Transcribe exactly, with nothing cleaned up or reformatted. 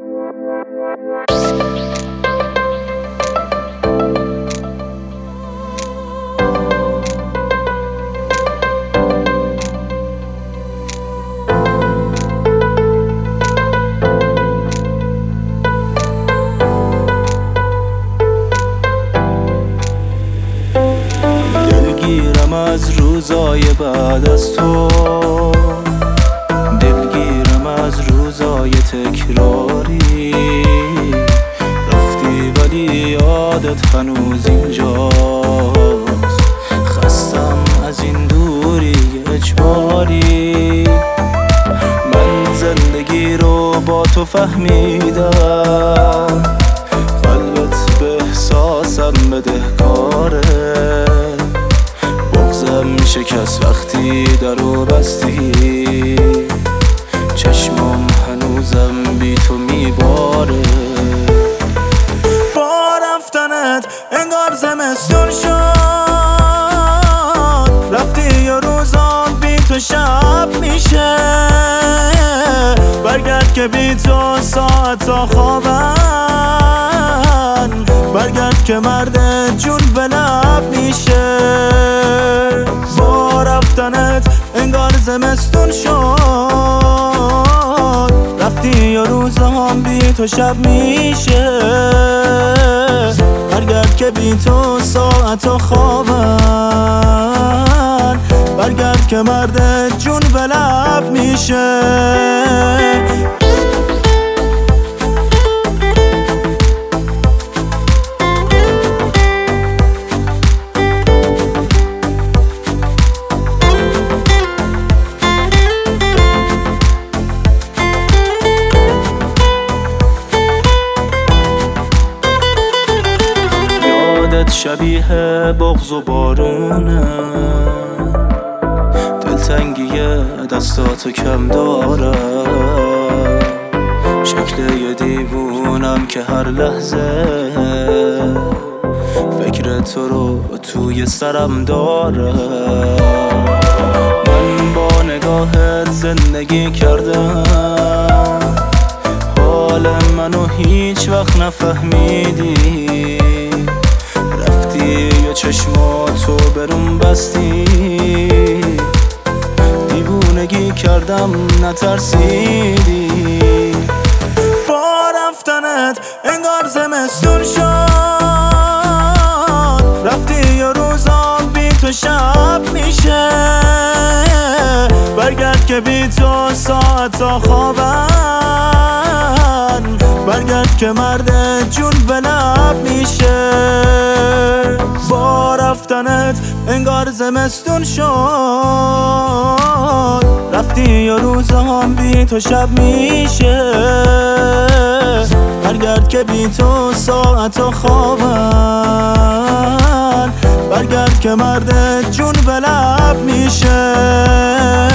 دلگیرم از روزای بعد از تو، دلگیرم از روزای تکراری. رفتی ولی یادت هنوز اینجاست، خستم از این دوری اجباری. من زندگی رو با تو فهمیدم، قلبت به احساسم بدهکاره. بغضم شکست وقتی درو بستی، چشمم هنوزم بی تو میباره. با رفتنت انگار زمستون شد، رفتی و روزان بی تو شب میشه. برگرد که بی تو ساعتا خوابن، برگرد که مرد جون به لب میشه. با رفتنت انگار زمستون شد، رفتی و روزام بی تو شب میشه. برگرد که بی تو ساعتا خوابن، برگرد که مرد جون به لب میشه. شبیه بغض و بارونه، دلتنگی دستاتو کم داره. شکل یه دیوونم که هر لحظه فکر تو رو توی سرم داره. من با نگاهت زندگی کردم، حال منو هیچ وقت نفهمیدی. یا چشماتو برون بستی، دیوونگی کردم نترسیدی. با رفتنت انگار زمستون شد، رفتی و روزان بی تو شب میشه. برگرد که بی تو ساعتا خوابن، برگرد که مرد جون به لب میشه. با رفتنت انگار زمستون شد، رفتی و روزام بی تو شب میشه. برگرد که بی تو ساعتا خوابن، برگرد که مرد جون به لب میشه.